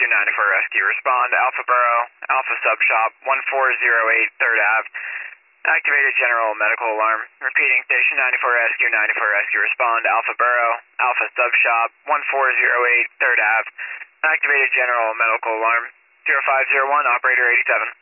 Rescue 94 Rescue. Respond, Alpha Borough, Alpha Sub Shop, 1408 3rd Ave. Activated general medical alarm. Repeating, Station 94 Rescue, 94 Rescue. Respond, Alpha Borough, Alpha Sub Shop, 1408 3rd Ave. Activated general medical alarm. 0501, operator 87.